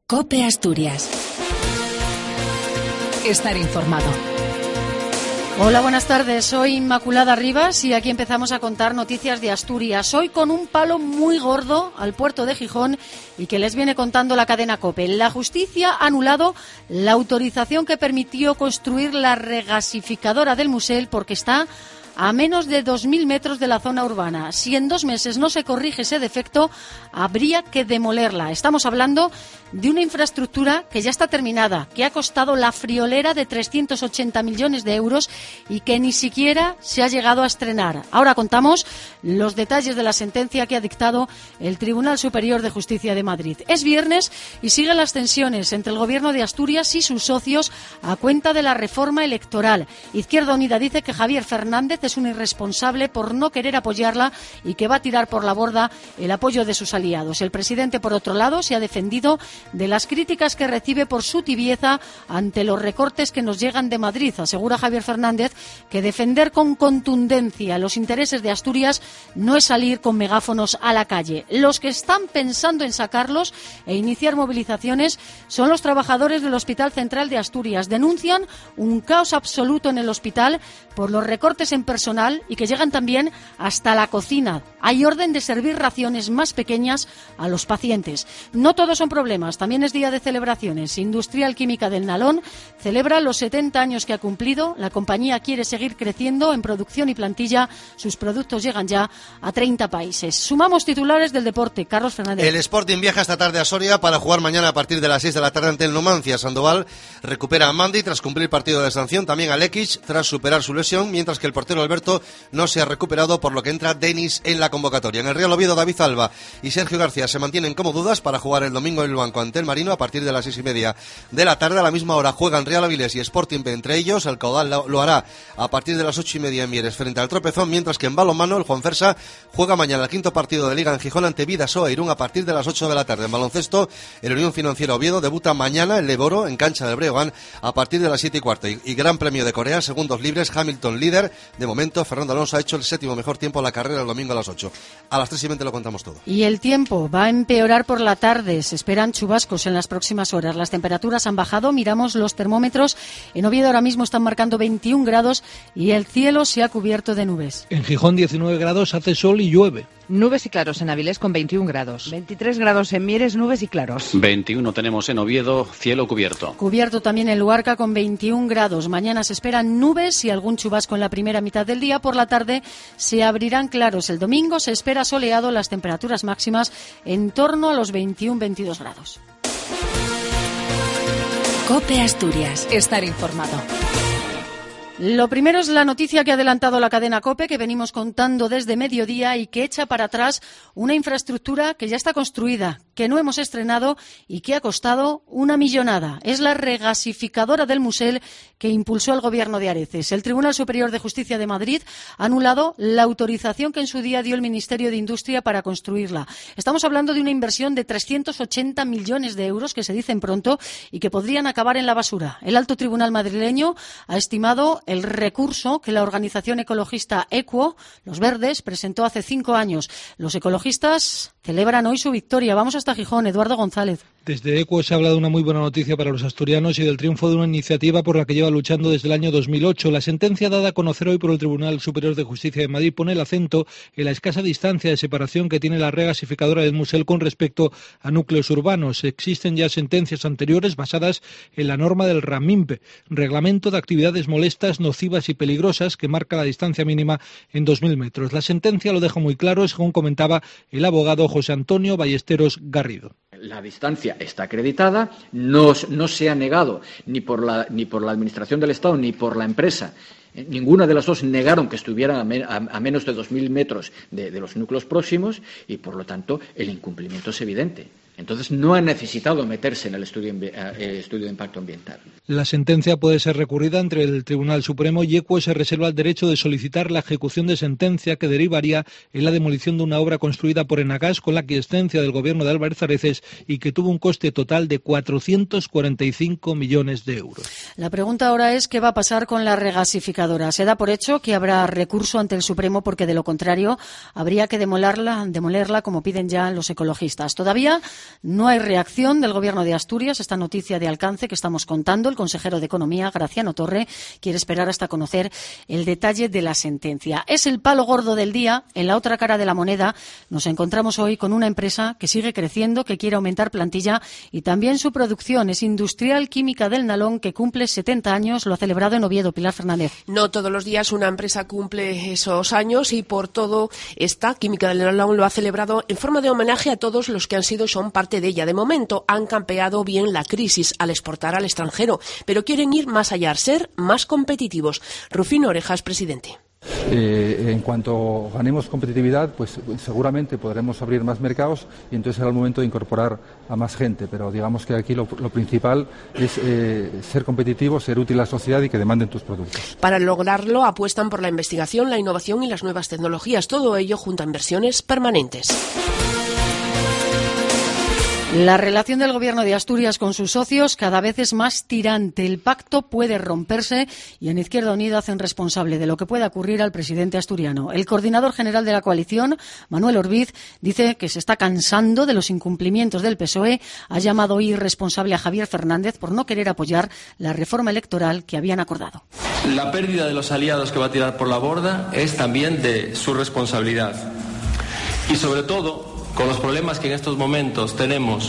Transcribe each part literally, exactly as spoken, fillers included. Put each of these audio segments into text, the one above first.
COPE Asturias. Estar informado. Hola, buenas tardes. Soy Inmaculada Rivas y aquí empezamos a contar noticias de Asturias. Hoy con un palo muy gordo al puerto de Gijón y que les viene contando la cadena COPE. La justicia ha anulado la autorización que permitió construir la regasificadora del Musel porque está a menos de dos mil metros de la zona urbana. Si en dos meses no se corrige ese defecto, habría que demolerla. Estamos hablando de una infraestructura que ya está terminada, que ha costado la friolera de trescientos ochenta millones de euros y que ni siquiera se ha llegado a estrenar. Ahora contamos los detalles de la sentencia que ha dictado el Tribunal Superior de Justicia de Madrid. Es viernes y siguen las tensiones entre el Gobierno de Asturias y sus socios a cuenta de la reforma electoral. Izquierda Unida dice que Javier Fernández es un irresponsable por no querer apoyarla y que va a tirar por la borda el apoyo de sus aliados. El presidente, por otro lado, se ha defendido de las críticas que recibe por su tibieza ante los recortes que nos llegan de Madrid. Asegura Javier Fernández que defender con contundencia los intereses de Asturias no es salir con megáfonos a la calle. Los que están pensando en sacarlos e iniciar movilizaciones son los trabajadores del Hospital Central de Asturias. Denuncian un caos absoluto en el hospital por los recortes en personal y que llegan también hasta la cocina. Hay orden de servir raciones más pequeñas a los pacientes. No todos son problemas, también es día de celebraciones. Industrial Química del Nalón celebra los setenta años que ha cumplido. La compañía quiere seguir creciendo en producción y plantilla. Sus productos llegan ya a treinta países. Sumamos titulares del deporte. Carlos Fernández. El Sporting viaja esta tarde a Soria para jugar mañana a partir de las seis de la tarde ante el Numancia. Sandoval recupera a Mandi tras cumplir partido de sanción, también a Lekic tras superar su lesión, mientras que el portero Alberto no se ha recuperado, por lo que entra Denis en la convocatoria. En el Real Oviedo, David Alba y Sergio García se mantienen como dudas para jugar el domingo en el banco ante el Marino a partir de las seis y media de la tarde. A la misma hora juegan Real Avilés y Sporting B entre ellos. El Caudal lo hará a partir de las ocho y media en Mieres frente al Tropezón, mientras que en balonmano el Juan Fersa juega mañana el quinto partido de Liga en Gijón ante Vidasoa Irún a partir de las ocho de la tarde. En baloncesto, el Unión Financiera Oviedo debuta mañana en Leboro en cancha del Breogán a partir de las siete y cuarto. Y, y Gran Premio de Corea, segundos libres, Hamilton líder. De momento, Fernando Alonso ha hecho el séptimo mejor tiempo en la carrera el domingo a las ocho. A las tres y veinte lo contamos todo. Y el tiempo va a empeorar por la tarde. Se esperan chubascos en las próximas horas. Las temperaturas han bajado. Miramos los termómetros. En Oviedo ahora mismo están marcando veintiún grados y el cielo se ha cubierto de nubes. En Gijón diecinueve grados, hace sol y llueve. Nubes y claros en Avilés con veintiún grados. veintitrés grados en Mieres, nubes y claros. veintiuno tenemos en Oviedo, cielo cubierto. Cubierto también en Luarca con veintiún grados. Mañana se esperan nubes y algún chubasco en la primera mitad del día. Por la tarde se abrirán claros. El domingo se espera soleado, las temperaturas máximas en torno a los veintiuno veintidós grados. COPE Asturias. Estar informado. Lo primero es la noticia que ha adelantado la cadena COPE, que venimos contando desde mediodía y que echa para atrás una infraestructura que ya está construida, que no hemos estrenado y que ha costado una millonada. Es la regasificadora del Musel que impulsó el Gobierno de Areces. El Tribunal Superior de Justicia de Madrid ha anulado la autorización que en su día dio el Ministerio de Industria para construirla. Estamos hablando de una inversión de trescientos ochenta millones de euros, que se dicen pronto, y que podrían acabar en la basura. El Alto Tribunal madrileño ha estimado el recurso que la organización ecologista Equo, Los Verdes, presentó hace cinco años. Los ecologistas celebran hoy su victoria. Vamos hasta Gijón. Eduardo González. Desde Equo se habla de una muy buena noticia para los asturianos y del triunfo de una iniciativa por la que lleva luchando desde el año dos mil ocho. La sentencia dada a conocer hoy por el Tribunal Superior de Justicia de Madrid pone el acento en la escasa distancia de separación que tiene la regasificadora del Musel con respecto a núcleos urbanos. Existen ya sentencias anteriores basadas en la norma del RAMIMP, Reglamento de Actividades Molestas, Nocivas y Peligrosas, que marca la distancia mínima en dos mil metros. La sentencia lo deja muy claro, según comentaba el abogado José Antonio Ballesteros Garrido. La distancia está acreditada, no, no se ha negado ni por la, ni por la Administración del Estado ni por la empresa. Ninguna de las dos negaron que estuvieran a, me, a, a menos de dos mil metros de, de los núcleos próximos y, por lo tanto, el incumplimiento es evidente. Entonces, no ha necesitado meterse en el estudio, eh, estudio de impacto ambiental. La sentencia puede ser recurrida ante el Tribunal Supremo y Equo se reserva el derecho de solicitar la ejecución de sentencia que derivaría en la demolición de una obra construida por Enagas con la aquiescencia del Gobierno de Álvarez Areces y que tuvo un coste total de cuatrocientos cuarenta y cinco millones de euros. La pregunta ahora es qué va a pasar con la regasificadora. Se da por hecho que habrá recurso ante el Supremo porque, de lo contrario, habría que demolerla, demolerla como piden ya los ecologistas. Todavía No hay reacción del Gobierno de Asturias. Esta noticia de alcance que estamos contando, el consejero de Economía, Graciano Torre, quiere esperar hasta conocer el detalle de la sentencia. Es el palo gordo del día. En la otra cara de la moneda nos encontramos hoy con una empresa que sigue creciendo, que quiere aumentar plantilla y también su producción. Es Industrial Química del Nalón, que cumple setenta años. Lo ha celebrado en Oviedo. Pilar Fernández. No todos los días una empresa cumple esos años y por todo esta Química del Nalón lo ha celebrado en forma de homenaje a todos los que han sido y son parte de ella. De momento han campeado bien la crisis al exportar al extranjero, pero quieren ir más allá, ser más competitivos. Rufino Orejas, presidente. Eh, en cuanto ganemos competitividad, pues seguramente podremos abrir más mercados y entonces será el momento de incorporar a más gente. Pero digamos que aquí lo, lo principal es eh, ser competitivo, ser útil a la sociedad y que demanden tus productos. Para lograrlo apuestan por la investigación, la innovación y las nuevas tecnologías. Todo ello junto a inversiones permanentes. La relación del Gobierno de Asturias con sus socios cada vez es más tirante. El pacto puede romperse y en Izquierda Unida hacen responsable de lo que pueda ocurrir al presidente asturiano. El coordinador general de la coalición, Manuel Orbiz, dice que se está cansando de los incumplimientos del P S O E. Ha llamado irresponsable a Javier Fernández por no querer apoyar la reforma electoral que habían acordado. La pérdida de los aliados que va a tirar por la borda es también de su responsabilidad. Y sobre todo, con los problemas que en estos momentos tenemos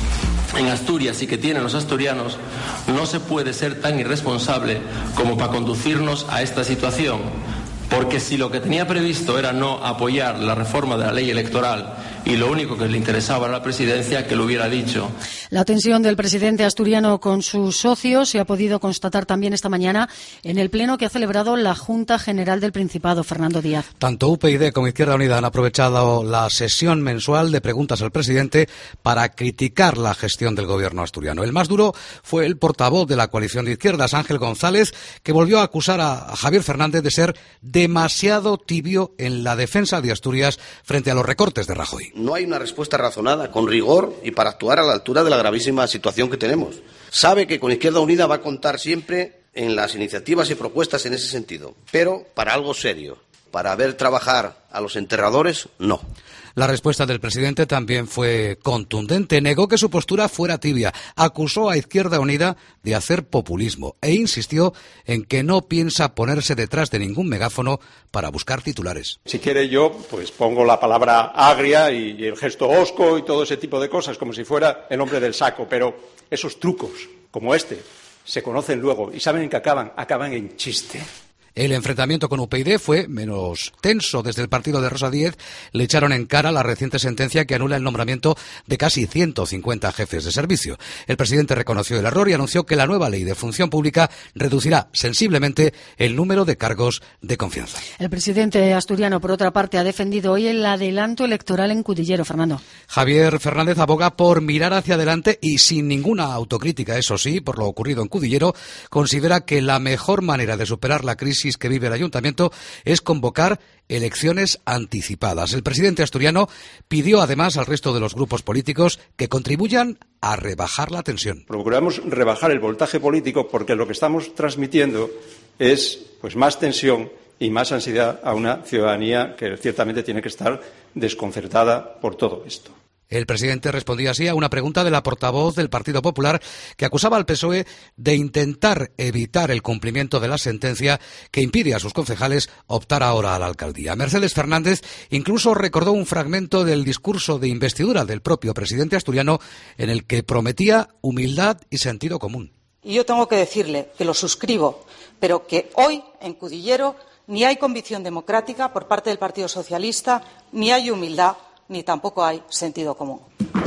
en Asturias y que tienen los asturianos, no se puede ser tan irresponsable como para conducirnos a esta situación. Porque si lo que tenía previsto era no apoyar la reforma de la ley electoral y lo único que le interesaba era la presidencia, que lo hubiera dicho. La tensión del presidente asturiano con sus socios se ha podido constatar también esta mañana en el pleno que ha celebrado la Junta General del Principado. Fernando Díaz. Tanto U P y D como Izquierda Unida han aprovechado la sesión mensual de preguntas al presidente para criticar la gestión del gobierno asturiano. El más duro fue el portavoz de la coalición de izquierdas, Ángel González, que volvió a acusar a Javier Fernández de ser demasiado tibio en la defensa de Asturias frente a los recortes de Rajoy. No hay una respuesta razonada, con rigor y para actuar a la altura de la gravísima situación que tenemos. Sabe que con Izquierda Unida va a contar siempre en las iniciativas y propuestas en ese sentido, pero para algo serio, para ver trabajar a los enterradores, no. La respuesta del presidente también fue contundente. Negó que su postura fuera tibia, acusó a Izquierda Unida de hacer populismo e insistió en que no piensa ponerse detrás de ningún megáfono para buscar titulares. Si quiere yo, pues pongo la palabra agria y, y el gesto hosco y todo ese tipo de cosas, como si fuera el hombre del saco, pero esos trucos, como este, se conocen luego y saben en qué acaban, acaban en chiste. El enfrentamiento con U P y D fue menos tenso. Desde el partido de Rosa Díez le echaron en cara la reciente sentencia que anula el nombramiento de casi ciento cincuenta jefes de servicio. El presidente reconoció el error y anunció que la nueva ley de función pública reducirá sensiblemente el número de cargos de confianza. El presidente asturiano, por otra parte, ha defendido hoy el adelanto electoral en Cudillero. Fernando. Javier Fernández aboga por mirar hacia adelante y sin ninguna autocrítica, eso sí, por lo ocurrido en Cudillero, considera que la mejor manera de superar la crisis que vive el ayuntamiento es convocar elecciones anticipadas. El presidente asturiano pidió además al resto de los grupos políticos que contribuyan a rebajar la tensión. Procuramos rebajar el voltaje político porque lo que estamos transmitiendo es pues más tensión y más ansiedad a una ciudadanía que ciertamente tiene que estar desconcertada por todo esto. El presidente respondía así a una pregunta de la portavoz del Partido Popular que acusaba al P S O E de intentar evitar el cumplimiento de la sentencia que impide a sus concejales optar ahora a la alcaldía. Mercedes Fernández incluso recordó un fragmento del discurso de investidura del propio presidente asturiano en el que prometía humildad y sentido común. Y yo tengo que decirle que lo suscribo, pero que hoy en Cudillero ni hay convicción democrática por parte del Partido Socialista, ni hay humildad, ni tampoco hay sentido común.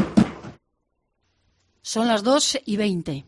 Son las dos y veinte.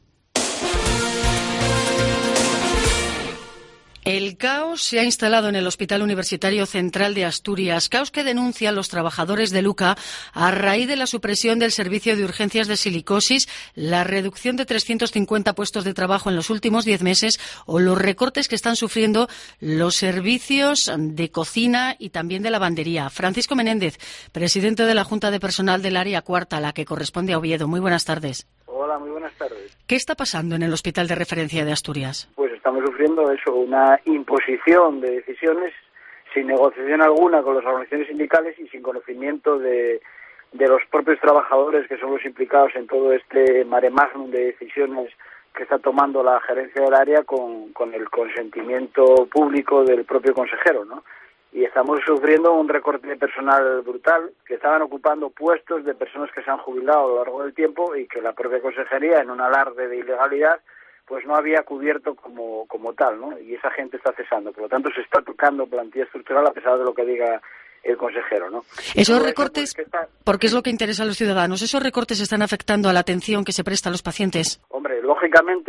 El caos se ha instalado en el Hospital Universitario Central de Asturias, caos que denuncian los trabajadores de Luca a raíz de la supresión del servicio de urgencias de silicosis, la reducción de trescientos cincuenta puestos de trabajo en los últimos diez meses o los recortes que están sufriendo los servicios de cocina y también de lavandería. Francisco Menéndez, presidente de la Junta de Personal del Área Cuarta, la que corresponde a Oviedo. Muy buenas tardes. Hola, muy buenas tardes. ¿Qué está pasando en el Hospital de Referencia de Asturias? Pues estamos sufriendo eso, una imposición de decisiones sin negociación alguna con las organizaciones sindicales y sin conocimiento de de los propios trabajadores, que son los implicados en todo este mare magnum de decisiones que está tomando la gerencia del área con, con el consentimiento público del propio consejero, ¿no? Y estamos sufriendo un recorte de personal brutal, que estaban ocupando puestos de personas que se han jubilado a lo largo del tiempo y que la propia consejería, en un alarde de ilegalidad, pues no había cubierto como, como tal, ¿no? Y esa gente está cesando. Por lo tanto, se está tocando plantilla estructural a pesar de lo que diga el consejero, ¿no? Esos recortes, porque es lo que interesa a los ciudadanos, ¿esos recortes están afectando a la atención que se presta a los pacientes? Hombre, lógicamente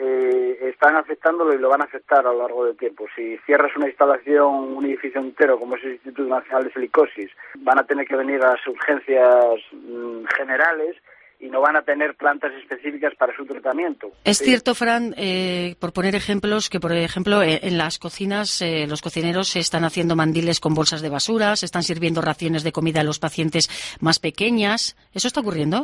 eh, están afectándolo y lo van a afectar a lo largo del tiempo. Si cierras una instalación, un edificio entero, como es el Instituto Nacional de Silicosis, van a tener que venir a las urgencias mmm, generales y no van a tener plantas específicas para su tratamiento. Es sí. cierto, Fran, eh, por poner ejemplos, que por ejemplo eh, en las cocinas eh, los cocineros se están haciendo mandiles con bolsas de basura, se están sirviendo raciones de comida a los pacientes más pequeñas. ¿Eso está ocurriendo?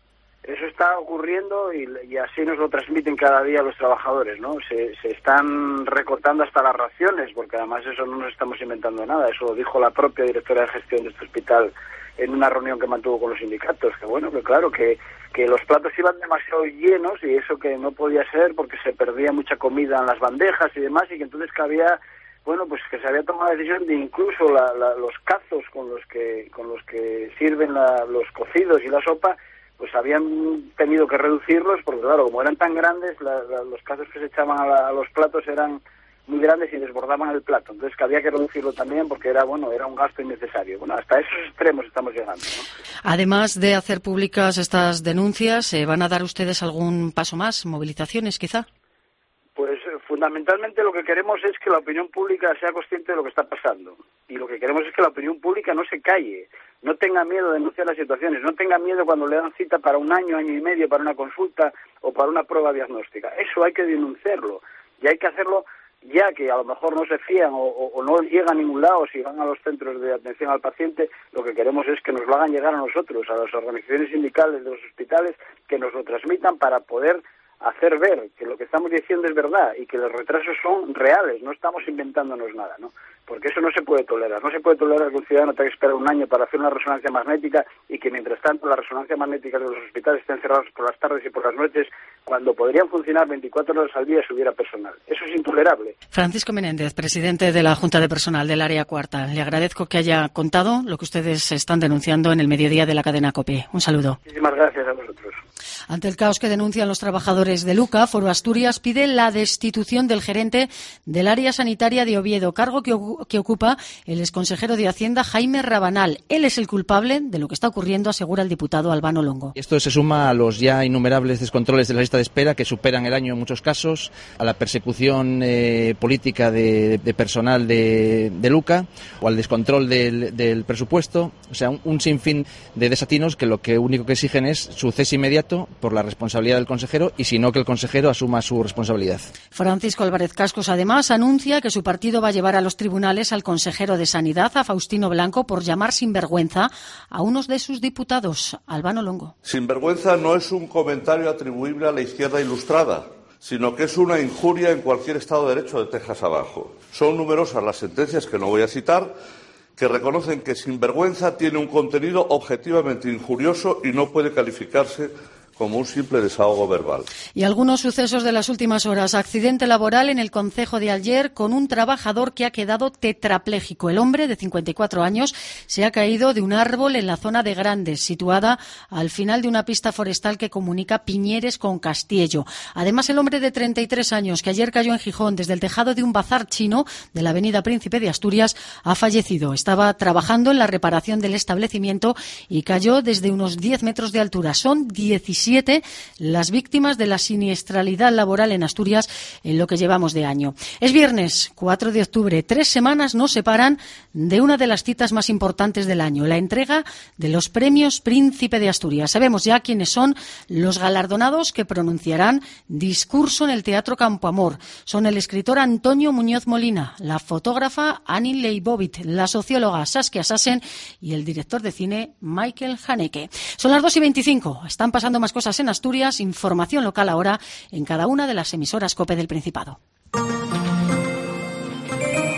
Eso está ocurriendo y, y así nos lo transmiten cada día los trabajadores, ¿no? Se, se están recortando hasta las raciones, porque además eso no nos estamos inventando nada. Eso lo dijo la propia directora de gestión de este hospital en una reunión que mantuvo con los sindicatos, que bueno, que claro, que, que los platos iban demasiado llenos y eso que no podía ser porque se perdía mucha comida en las bandejas y demás, y que entonces que había, bueno, pues que se había tomado la decisión de incluso la, la, los cazos con los que con los que sirven la, los cocidos y la sopa, pues habían tenido que reducirlos porque claro, como eran tan grandes, la, la, los cazos que se echaban a, la, a los platos eran muy grandes y desbordaban el plato, entonces que había que reducirlo también porque era bueno era un gasto innecesario. Bueno, hasta esos extremos estamos llegando, ¿no? Además de hacer públicas estas denuncias, ¿eh, van a dar ustedes algún paso más, movilizaciones quizá? Pues eh, fundamentalmente lo que queremos es que la opinión pública sea consciente de lo que está pasando y lo que queremos es que la opinión pública no se calle, no tenga miedo de denunciar las situaciones, no tenga miedo cuando le dan cita para un año, año y medio, para una consulta o para una prueba diagnóstica. Eso hay que denunciarlo y hay que hacerlo ya que a lo mejor no se fían o, o, o no llegan a ningún lado si van a los centros de atención al paciente. Lo que queremos es que nos lo hagan llegar a nosotros, a las organizaciones sindicales de los hospitales, que nos lo transmitan para poder hacer ver que lo que estamos diciendo es verdad y que los retrasos son reales, no estamos inventándonos nada, ¿no? Porque eso no se puede tolerar. No se puede tolerar que un ciudadano tenga que esperar un año para hacer una resonancia magnética y que mientras tanto las resonancias magnéticas de los hospitales estén cerradas por las tardes y por las noches cuando podrían funcionar veinticuatro horas al día si hubiera personal. Eso es intolerable. Francisco Menéndez, presidente de la Junta de Personal del Área Cuarta. Le agradezco que haya contado lo que ustedes están denunciando en el mediodía de la cadena COPE. Un saludo. Muchísimas gracias a vosotros. Ante el caos que denuncian los trabajadores de Luca, Foro Asturias pide la destitución del gerente del área sanitaria de Oviedo, cargo que, que ocupa el exconsejero de Hacienda, Jaime Rabanal. Él es el culpable de lo que está ocurriendo, asegura el diputado Albano Longo. Esto se suma a los ya innumerables descontroles de la lista de espera, que superan el año en muchos casos, a la persecución eh, política de, de personal de, de Luca, o al descontrol del, del presupuesto. O sea, un, un sinfín de desatinos que lo que único que exigen es su cese inmediato por la responsabilidad del consejero y si no que el consejero asuma su responsabilidad. Francisco Álvarez Cascos además anuncia que su partido va a llevar a los tribunales al consejero de Sanidad, a Faustino Blanco, por llamar sinvergüenza a unos de sus diputados. Albano Longo. Sinvergüenza no es un comentario atribuible a la izquierda ilustrada, sino que es una injuria en cualquier Estado de Derecho de Texas abajo. Son numerosas las sentencias, que no voy a citar, que reconocen que sinvergüenza tiene un contenido objetivamente injurioso y no puede calificarse como un simple desahogo verbal. Y algunos sucesos de las últimas horas. Accidente laboral en el concejo de Aller con un trabajador que ha quedado tetrapléjico. El hombre, de cincuenta y cuatro años, se ha caído de un árbol en la zona de Grandes, situada al final de una pista forestal que comunica Piñeres con Castiello. Además, el hombre de treinta y tres años, que ayer cayó en Gijón desde el tejado de un bazar chino de la avenida Príncipe de Asturias, ha fallecido. Estaba trabajando en la reparación del establecimiento y cayó desde unos diez metros de altura. Son diecisiete las víctimas de la siniestralidad laboral en Asturias en lo que llevamos de año. Es viernes, cuatro de octubre. Tres semanas nos separan de una de las citas más importantes del año, la entrega de los premios Príncipe de Asturias. Sabemos ya quiénes son los galardonados que pronunciarán discurso en el Teatro Campoamor. Son el escritor Antonio Muñoz Molina, la fotógrafa Annie Leibovit, la socióloga Saskia Sassen y el director de cine Michael Haneke. Son las dos y veinticinco. Están pasando más cosas en Asturias. Información local ahora en cada una de las emisoras COPE del Principado.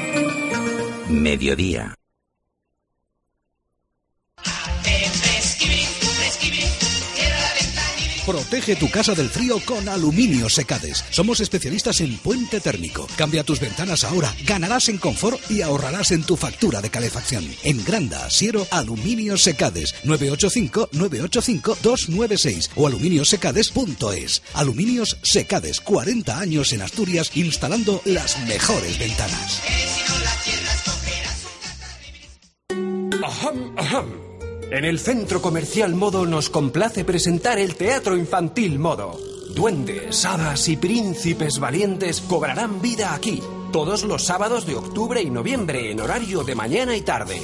Mediodía. Protege tu casa del frío con Aluminios Secades. Somos especialistas en puente térmico. Cambia tus ventanas ahora, ganarás en confort y ahorrarás en tu factura de calefacción. En Granda, Siero, Aluminios Secades. nueve ocho cinco, nueve ocho cinco, dos nueve seis o aluminiosecades punto es. Aluminios Secades, cuarenta años en Asturias instalando las mejores ventanas. Ajam, ajam. En el Centro Comercial Modo nos complace presentar el Teatro Infantil Modo. Duendes, hadas y príncipes valientes cobrarán vida aquí, todos los sábados de octubre y noviembre en horario de mañana y tarde.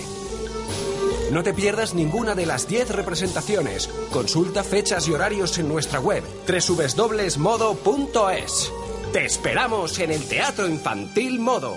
No te pierdas ninguna de las diez representaciones. Consulta fechas y horarios en nuestra web doble u doble u doble u punto modo punto es. ¡Te esperamos en el Teatro Infantil Modo!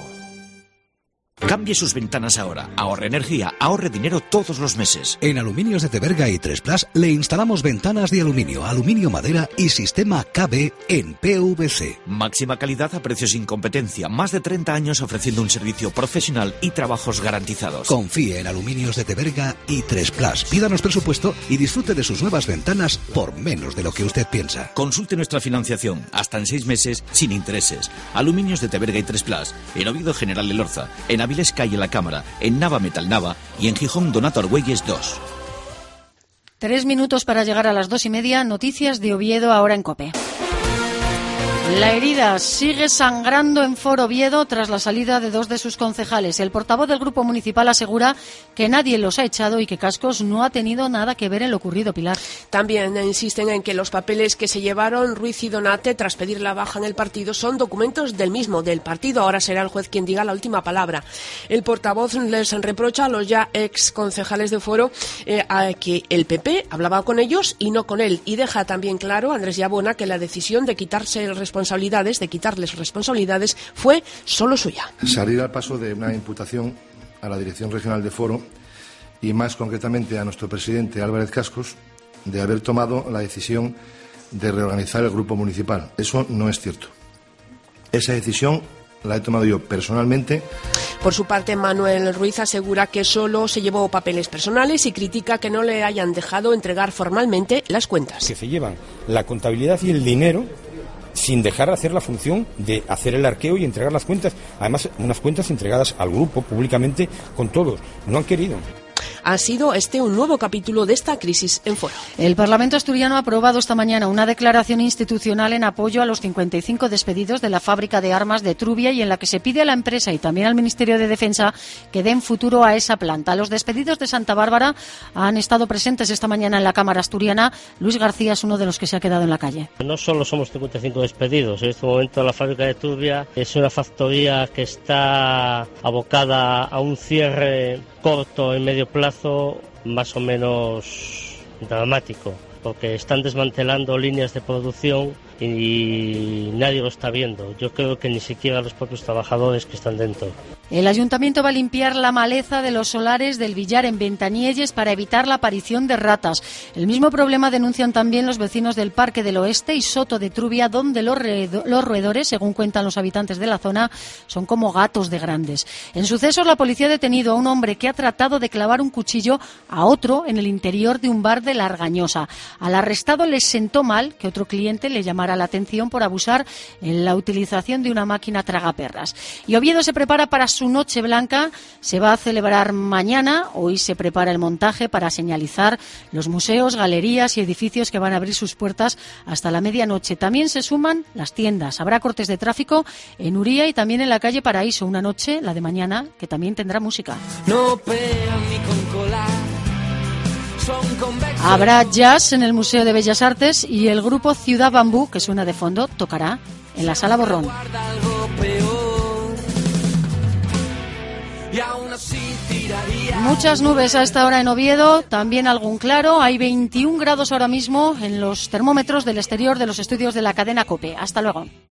Cambie sus ventanas ahora. Ahorre energía, ahorre dinero todos los meses. En Aluminios de Teberga y tres Plus le instalamos ventanas de aluminio, aluminio madera y sistema K B en P V C. Máxima calidad a precios sin competencia. Más de treinta años ofreciendo un servicio profesional y trabajos garantizados. Confíe en Aluminios de Teberga y tres Plus. Pídanos presupuesto y disfrute de sus nuevas ventanas por menos de lo que usted piensa. Consulte nuestra financiación hasta en seis meses sin intereses. Aluminios de Teberga y tres Plus. En Oviedo, General Elorza. En Avilés, calle La Cámara, en Nava Metal Nava y en Gijón Donato Argüelles dos. Tres minutos para llegar a las dos y media. Noticias de Oviedo ahora en COPE. La herida sigue sangrando en Foro Oviedo tras la salida de dos de sus concejales. El portavoz del grupo municipal asegura que nadie los ha echado y que Cascos no ha tenido nada que ver en lo ocurrido, Pilar. También insisten en que los papeles que se llevaron Ruiz y Donate tras pedir la baja en el partido son documentos del mismo, del partido. Ahora será el juez quien diga la última palabra. El portavoz les reprocha a los ya ex concejales de Foro eh, a que el P P hablaba con ellos y no con él. Y deja también claro Andrés Yabona que la decisión de quitarse el responsabilidad responsabilidades, de quitarles responsabilidades, fue solo suya. Salir al paso de una imputación a la Dirección Regional de Foro y más concretamente a nuestro presidente Álvarez Cascos de haber tomado la decisión de reorganizar el grupo municipal. Eso no es cierto. Esa decisión la he tomado yo personalmente. Por su parte, Manuel Ruiz asegura que solo se llevó papeles personales y critica que no le hayan dejado entregar formalmente las cuentas. Que se llevan la contabilidad y el dinero sin dejar de hacer la función de hacer el arqueo y entregar las cuentas. Además, unas cuentas entregadas al grupo públicamente con todos. No han querido. Ha sido este un nuevo capítulo de esta crisis en Foro. El Parlamento asturiano ha aprobado esta mañana una declaración institucional en apoyo a los cincuenta y cinco despedidos de la fábrica de armas de Trubia y en la que se pide a la empresa y también al Ministerio de Defensa que den futuro a esa planta. Los despedidos de Santa Bárbara han estado presentes esta mañana en la Cámara asturiana. Luis García es uno de los que se ha quedado en la calle. No solo somos cincuenta y cinco despedidos. En este momento la fábrica de Trubia es una factoría que está abocada a un cierre corto en medio plazo, más o menos dramático, porque están desmantelando líneas de producción y nadie lo está viendo. Yo creo que ni siquiera los propios trabajadores que están dentro. El ayuntamiento va a limpiar la maleza de los solares del Villar en Ventanielles para evitar la aparición de ratas. El mismo problema denuncian también los vecinos del Parque del Oeste y Soto de Trubia, donde los, los roedores, según cuentan los habitantes de la zona, son como gatos de grandes. En sucesos, la policía ha detenido a un hombre que ha tratado de clavar un cuchillo a otro en el interior de un bar de La Argañosa. Al arrestado les sentó mal que otro cliente le llamara la atención por abusar en la utilización de una máquina tragaperras. Y Oviedo se prepara para su Noche Blanca. Se va a celebrar mañana. Hoy se prepara el montaje para señalizar los museos, galerías y edificios que van a abrir sus puertas hasta la medianoche. También se suman las tiendas. Habrá cortes de tráfico en Uría y también en la calle Paraíso. Una noche, la de mañana, que también tendrá música. No pegan ni con colar. Habrá jazz en el Museo de Bellas Artes y el grupo Ciudad Bambú, que suena de fondo, tocará en la Sala Borrón. Muchas nubes a esta hora en Oviedo, también algún claro. Hay veintiún grados ahora mismo en los termómetros del exterior de los estudios de la cadena COPE. Hasta luego.